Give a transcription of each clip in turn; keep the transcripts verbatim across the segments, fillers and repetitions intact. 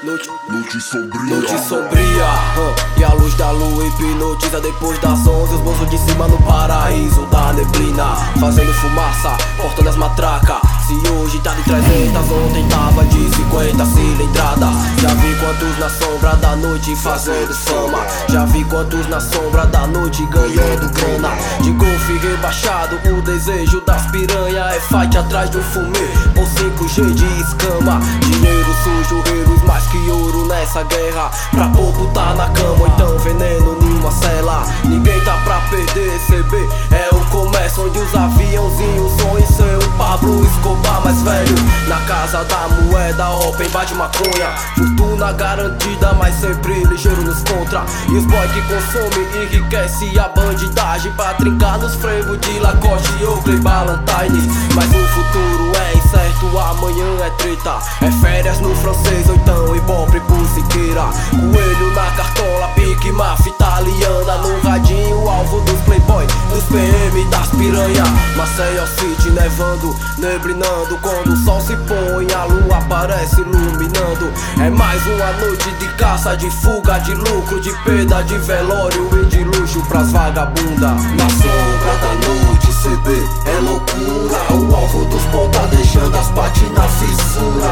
noite, noite sombria, noite sombria uh, e a luz da lua hipnotiza depois das onze. Os bolsos de cima no paraíso da neblina, fazendo fumaça, cortando as matracas. Se hoje tá de trezentas, ontem tava de cinquenta cilindrada. Já vi quantos na sombra da noite fazendo fama. Já vi quantos na sombra da noite ganhando grana. De golfe rebaixado, o desejo das piranha é fight atrás do fumê ou cinco G de escama. Dinheiro sujo, heróis mais que ouro nessa guerra. Pra povo tá na cama, ou então veneno em uma cela. Ninguém tá pra perder, C B é o comércio onde os aviãozinhos sonham ser o Pablo Escobar mais velho. Na casa da moeda, open bate maconha. Fortuna garantida, mas sempre ligeiro nos contra. E os boy que consomem enriquece a bandidagem pra trincar nos frevos de Lacoste e Oakley Ballantines. Mas o futuro é incerto, amanhã é treta. É férias no francês, ou então ibope por Siqueira. Coelho na cartola, pique máfia italiana. No radinho, alvo dos playboy, dos P M, das piranha. Maceió City nevando, neblinando. Quando o sol se põe, a lua aparece iluminando. É mais uma noite de caça, de fuga, de lucro, de perda, de velório e de luxo pras vagabunda. Na sombra da noite, C B é loucura. O alvo dos ponta deixando as patas na fissura.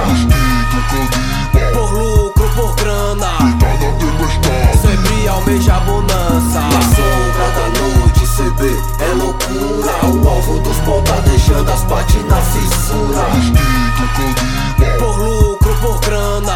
Por lucro, por grana, sempre almeja bonança. Na sombra da noite, C B é loucura. O alvo dos ponta deixando as patas na fissura. Por lucro, por grana,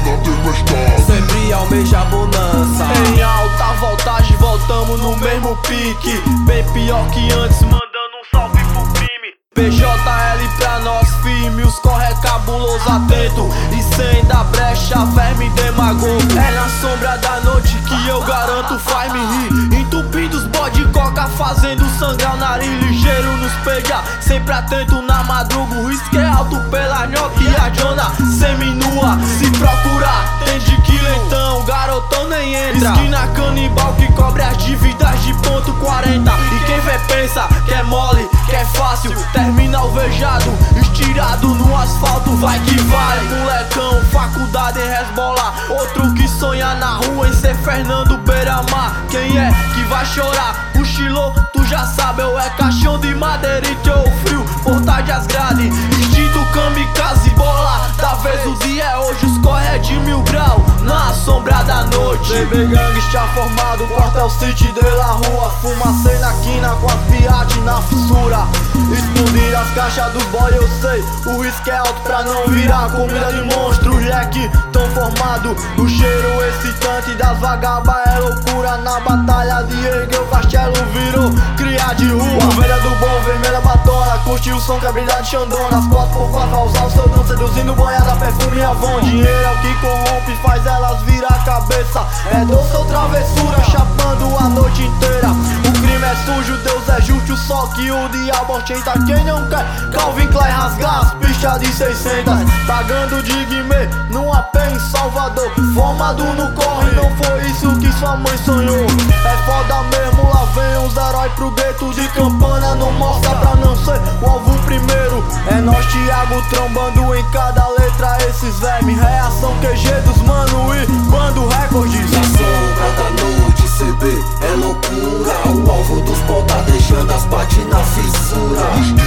sempre almeja bonança. Em alta voltagem, voltamos no mesmo pique. Bem pior que antes, mandando um salve pro crime. P J L pra nós firme, os corre cabuloso atento. E sem dar brecha, verme demagogo. É na sombra da noite que eu garanto faz me rir. Entupindo os bode coca, fazendo sangrar o nariz. Ligeiro nos pegar, sempre atento na madruga. O risco é alto pela nhoque e a Jona seminua. Se procurar, tem de quilo então, garotão nem entra. Esquina canibal que cobre as dívidas de ponto quarenta. E quem vê pensa que é mole, que é fácil. Termina alvejado, estirado no asfalto, vai que vai. Molecão, faculdade em resbolar. Outro que sonha na rua em ser Fernando Beira-Mar. Quem é que vai chorar? Cochilou, tu já sabe, ou é caixão de madeirite ou frio, portagem as grades. Instinto kamikaze, bola da vez, o dia é hoje, os corre de mil grau na sombra da noite. Bebê gangue já formado, quartel city de la rua. Fumacei na quina com as piates na fissura. Explodir as caixas dos boy, eu sei. O risco é alto pra não virar comida de monstro. Os leque tão formado, o cheiro excitante das vagabas é loucura. Na batalha de erguer o castelo virou cria de rua. Velha do bom, vermelha batona, curte o som que é brilhante Xandona. As quatro por quatro vai usar o seu dom, seduzindo banhada, perfume e avon. Dinheiro é o que corrompe, faz elas virar a cabeça. É doce ou travessura, chapando a noite inteira. O crime é sujo, Deus é justo, só que o diabo ostenta. Quem não quer Calvin Klein rasgar as pistas de seiscentas. Pagando de guimê num A P em Salvador. Formado no corre, não foi isso que sua mãe sonhou. É foda mesmo, lá vem os heróis pro gueto de Campana. Não mostra pra não ser o alvo primeiro. É nós Thiago trombando em cada letra esses vermes. Reação Q G dos mano e bando recordes. Na sombra da noite, C B é loucura. O alvo dos ponta deixando as patas na fissura.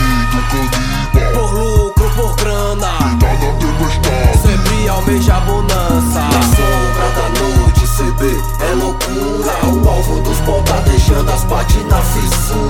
Por lucro, por grana, sempre almeja bonança. Na sombra da noite, C B é loucura. O alvo dos ponta deixando as patas na fissura.